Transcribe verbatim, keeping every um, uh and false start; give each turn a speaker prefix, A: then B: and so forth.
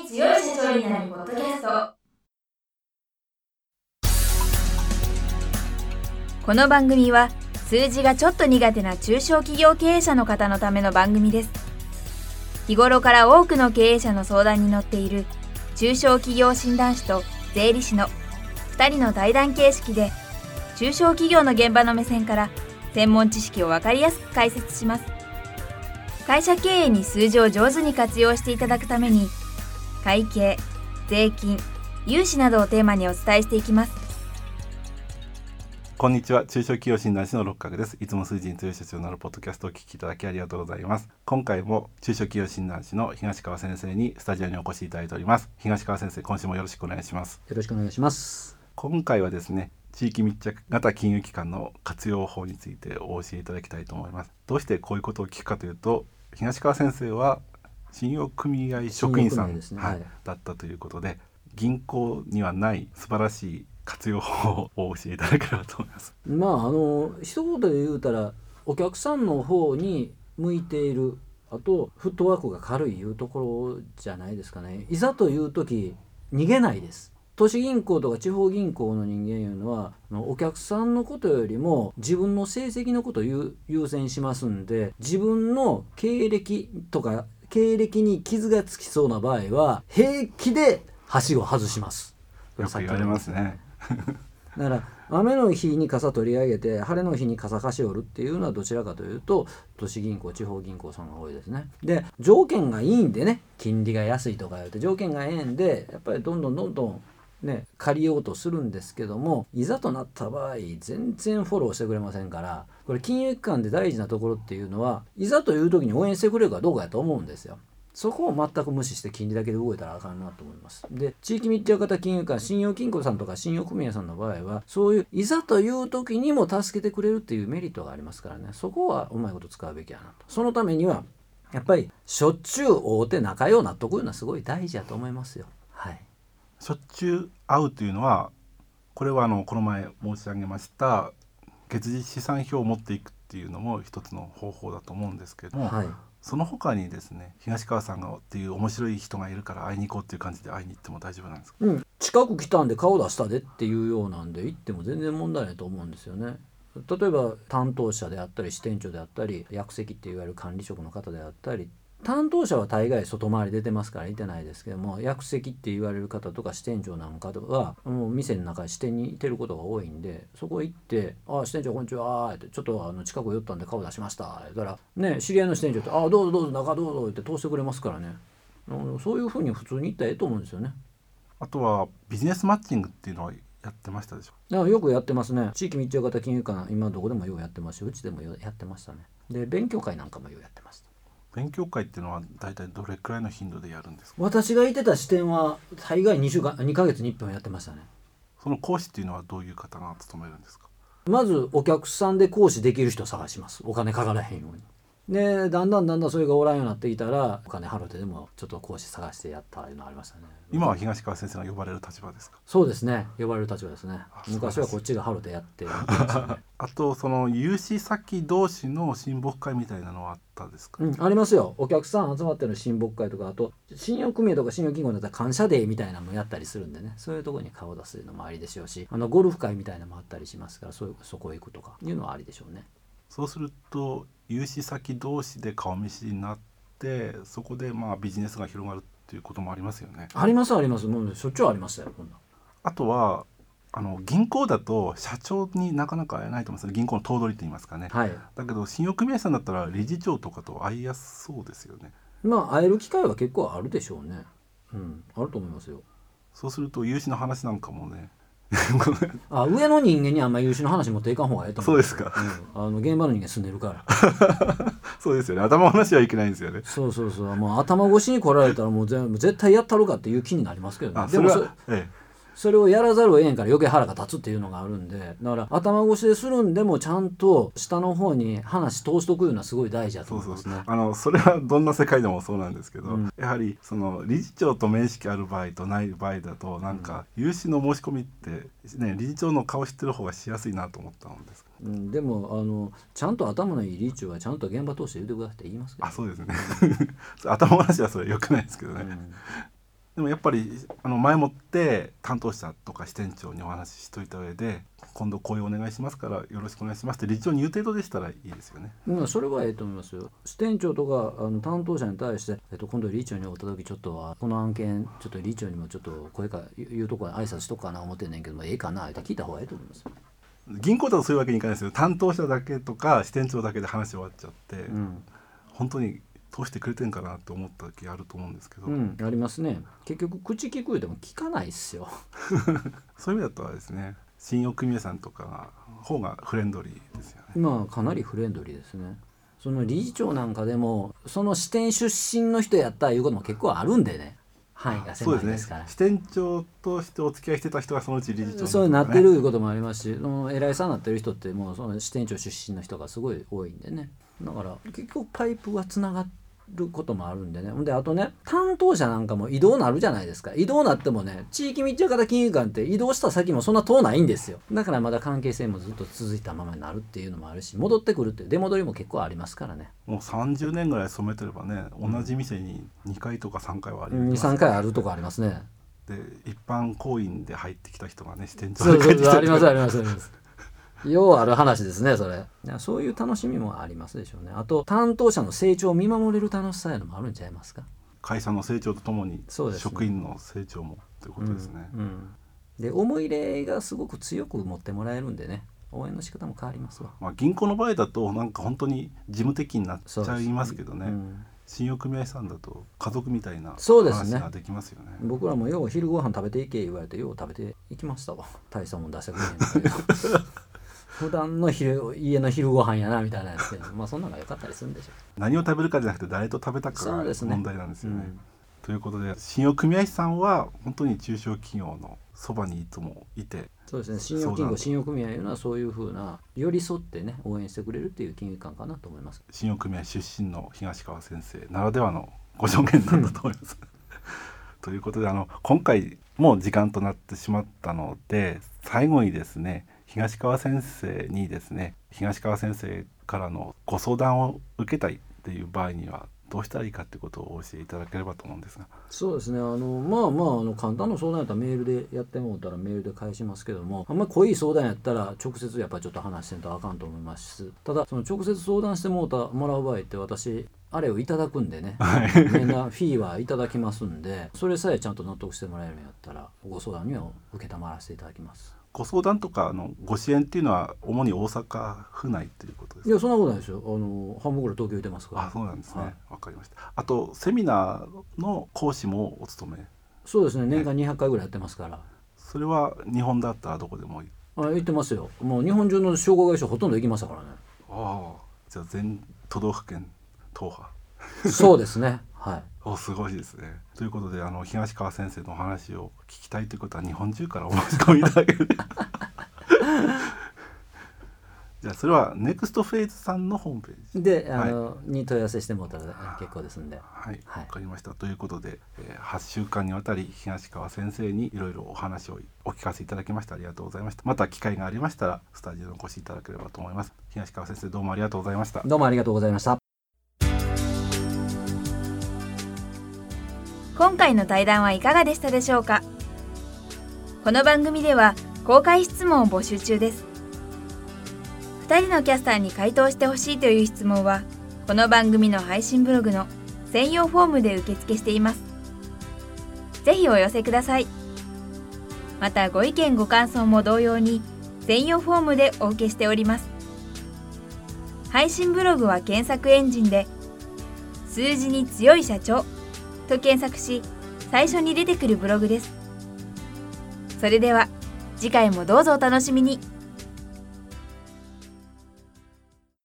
A: 強い社長になるポッドキャスト。この番組は数字がちょっと苦手な中小企業経営者の方のための番組です。日頃から多くの経営者の相談に乗っている中小企業診断士と税理士のふたりの対談形式で、中小企業の現場の目線から専門知識を分かりやすく解説します。会社経営に数字を上手に活用していただくために、会計、税金、融資などをテーマにお伝えしていきます。
B: こんにちは。中小企業診断士の六角です。いつも数字に強い社長になるポッドキャストをお聞きいただきありがとうございます。今回も中小企業診断士の東川先生にスタジオにお越しいただいております。東川先生、今週もよろしくお願いします。
C: よろしくお願いします。
B: 今回はですね、地域密着型金融機関の活用法についてお教えいただきたいと思います。どうしてこういうことを聞くかというと、東川先生は信用組合職員さん、ねはいはい、だったということで、銀行にはない素晴らしい活用法を教えていただければと思います。
C: まああの一言で言うたら、お客さんの方に向いている、あとフットワークが軽いいうところじゃないですかね。いざという時逃げないです。都市銀行とか地方銀行の人間いうのは、お客さんのことよりも自分の成績のことを優先しますんで、自分の経歴とか経歴に傷がつきそうな場合は平気ではしご外します。
B: よく言われますね。
C: だから雨の日に傘取り上げて晴れの日に傘貸し折るっていうのはどちらかというと都市銀行地方銀行さんが多いですね。で条件がいいんでね、金利が安いとか言うて条件がええんで、やっぱりどんどんどんどんね借りようとするんですけども、いざとなった場合全然フォローしてくれませんから、これ金融機関で大事なところっていうのは、いざという時に応援してくれるかどうかやと思うんですよ。そこを全く無視して金利だけで動いたらあかんなと思います。で地域密着型金融機関、信用金庫さんとか信用組合さんの場合は、そういういざという時にも助けてくれるっていうメリットがありますからね、そこはうまいこと使うべきやなと。そのためにはやっぱりしょっちゅう会うて仲良うなっとくのはすごい大事だと思いますよ。はい。
B: しょっちゅう会うというのは、これはあのこの前申し上げました月次試算表を持っていくっていうのも一つの方法だと思うんですけれども、はい、その他にですね、東川さんがっていう面白い人がいるから会いに行こうっていう感じで会いに行っても大丈夫なんですか？
C: うん、近く来たんで顔出したでっていうようなんで行っても全然問題ないと思うんですよね。例えば担当者であったり支店長であったり役席っていわゆる管理職の方であったり、担当者は大概外回り出てますからいてないですけども、役席って言われる方とか支店長なんかはもう店の中に支店にいてることが多いんで、そこ行って「あ、支店長こんにちは」って「ちょっとあの近く寄ったんで顔出しました」言ったらね、知り合いの支店長って「あ、どうぞどうぞ中どうぞ」って通してくれますからね。そういうふうに普通に行ったらええと思うんですよね。
B: あとはビジネスマッチングっていうのはやってましたでしょうか？
C: よくやってますね。地域密着型金融機関、今どこでもようやってますし、うちでもようやってましたね。で勉強会なんかもようやってました。
B: 勉強会っていうのは大体どれくらいの頻度でやるんですか？
C: 私がいてた支店は大概にしゅうかんにかげつにいっぷんやってましたね。
B: その講師っていうのはどういう方が務めるんですか？
C: まずお客さんで講師できる人を探します。お金かからへんように。でだんだんだんだんそれがおらんようになってきたら、お金払ってでもちょっと講師探してやったいうのありましたね。
B: 今は東川先生が呼ばれる立場ですか？
C: そうですね、呼ばれる立場ですね。昔はこっちが払ってやってやってましたね。
B: あとその融資先同士の親睦会みたいなのはあったですか？
C: うん、ありますよ。お客さん集まってる親睦会とか、あと信用組合とか信用金庫だったら感謝デーみたいなのもやったりするんでね、そういうところに顔を出すのもありでしょうし、あのゴルフ会みたいなのもあったりしますから、そういうそこへ行くとかいうのはありでしょうね。
B: そうすると融資先同士で顔見知りになって、そこでまあビジネスが広がるっていうこともありますよね。
C: ありますあります。もうしょっちゅうありましたよ。こんな
B: あとはあの銀行だと社長になかなか会えないと思うんですよね。銀行の頭取って言いますかね、
C: はい、
B: だけど信用組合さんだったら理事長とかと会いやすそうですよね。
C: まあ会える機会は結構あるでしょうね。うん、あると思いますよ。
B: そうすると融資の話なんかもね
C: あ、上の人間にあんまり融資の話持っていかん方がいいと思う。
B: そうですか、
C: うん、あの現場の人間住んでるから
B: そうですよね。頭の話はいけないんですよね。
C: そうそうそう、もう頭越しに来られたらもう全部絶対やったろかっていう気になりますけどね。
B: あ、それは
C: でもそ、
B: ええ
C: それをやらざるを得んから余計腹が立つっていうのがあるんで、だから頭越しでするんでもちゃんと下の方に話通しとくいうのはすごい大事だと思いますね。
B: そうそうそう、あのそれはどんな世界でもそうなんですけど、
C: うん、
B: やはりその理事長と面識ある場合とない場合だと、なんか融資の申し込みって、ね、理事長の顔知ってる方がしやすいなと思ったんです。
C: うん、でもあのちゃんと頭のいい理事長はちゃんと現場通して言ってくださいって言いますけど、
B: あ、そうですね頭話はそれ良くないですけどね、
C: うん、
B: でもやっぱりあの前もって担当者とか支店長にお話ししといた上で、今度こういうお願いしますからよろしくお願いしますって理事長に言う程度でしたらいいですよね。
C: まあ、それはええと思いますよ。支店長とかあの担当者に対して、えっと、今度理事長に会った時ちょっとはこの案件ちょっと理事長にもちょっと声か言うとこ挨拶しとくかな思ってんねんけども、ええかなって聞いた方がええと思いますよ。
B: 銀行だとそういうわけにいかないですよ。担当者だけとか支店長だけで話終わっちゃって、うん、本当に通してくれてんかなって思った時あると思うんですけど、
C: うん、ありますね。結局口聞くでも聞かないっすよ
B: そういう意味だとはですね、信用組合さんとかが方がフレンドリーですよね。
C: まあかなりフレンドリーですね。その理事長なんかでもその支店出身の人やったらいうことも結構あるんでね、範囲が狭いですから。
B: そうですね、支店長としてお付き合いしてた人がそのうち理事長に、ね、
C: そうなってるいうこともありますし、その偉いさんになってる人ってもうその支店長出身の人がすごい多いんでね。だから結局パイプがつながってることもあるんでね。であとね、担当者なんかも移動なるじゃないですか。移動なってもね、地域密着型金融機関って移動した先もそんな遠ないんですよ。だからまだ関係性もずっと続いたままになるっていうのもあるし、戻ってくるっていう出戻りも結構ありますからね。
B: もうさんじゅうねんぐらい勤めてればね、同じ店ににかいとかさんかいはあります、ね、
C: にさんかいあるとこありますね。
B: で一般行員で入ってきた人がね、支店長
C: で帰ってきたりとか、そうそうそう、ありますありますありますようある話ですね、それ。そういう楽しみもありますでしょうね。あと担当者の成長を見守れる楽しさやのもあるんちゃいますか。
B: 会社の成長とともに職員の成長もということですね。
C: うんうん、で思い入れがすごく強く持ってもらえるんでね、応援の仕方も変わりますわ。
B: まあ、銀行の場合だとなんか本当に事務的になっちゃいますけどね、うん、信用組合さんだと家族みたいな話ができますよね。
C: 僕らもよう昼ご飯食べていけ言われてよう食べていきましたわ。大したもん出してくれへんみたいな普段の昼家の昼ご飯やなみたいなやつけど、まあそんなのが良かったりするんでしょう。
B: 何を食べるかじゃなくて誰と食べたかが問題なんですよね。うん、ということで信用組合さんは本当に中小企業のそばにいつもいて、
C: そうですね、信用金庫信用組合いうのはそういう風な寄り添ってね応援してくれるっていう金融機関かなと思います。
B: 信用組合出身の東川先生ならではのご証言なんだと思いますということで、あの今回もう時間となってしまったので、最後にですね、東川先生にですね、東川先生からのご相談を受けたいっていう場合にはどうしたらいいかってことをお教えいただければと思うんですが。
C: そうですね、あのまあまああの簡単な相談やったらメールでやってもらったらメールで返しますけども、あんまり濃い相談やったら直接やっぱりちょっと話してんとあかんと思いますし、ただその直接相談してもらったもらう場合って私あれをいただくんでね、みんなフィーはいただきますんで、それさえちゃんと納得してもらえるんやったらご相談には受けたまらせていただきます。
B: ご相談とかのご支援っていうのは主に大阪府内ということですか。
C: いやそんなことないですよ。あの半分ぐらい東京いてますから。
B: あ、そうなんですね。わ、はい、かりました。あとセミナーの講師もお務め。
C: そうですね、年間にひゃっかいぐらいやってますから。
B: それは日本だったらどこでもいい。
C: あ、行ってますよ。もう日本中の商工会社ほとんど行きましたからね。
B: ああ、じゃあ全都道府県踏破。
C: そうですね。はい。
B: お、すごいですね。ということで、あの東川先生のお話を聞きたいということは日本中からお申し込みいただけるじゃあそれはネクストフェーズさんのホームページ
C: で、あの、はい、に問い合わせしてもらったら結構ですんで。
B: はい、はい、分かりました。ということで、えー、はちしゅうかんにわたり東川先生にいろいろお話をお聞かせいただきましてありがとうございました。また機会がありましたらスタジオにお越しいただければと思います。東川先生、どうもありがとうございました。
C: どうもありがとうございました。
A: 今回の対談はいかがでしたでしょうか。この番組では公開質問を募集中です。ふたりのキャスターに回答してほしいという質問はこの番組の配信ブログの専用フォームで受付しています。ぜひお寄せください。またご意見ご感想も同様に専用フォームでお受けしております。配信ブログは検索エンジンで数字に強い社長と検索し最初に出てくるブログです。それでは次回もどうぞお楽しみに。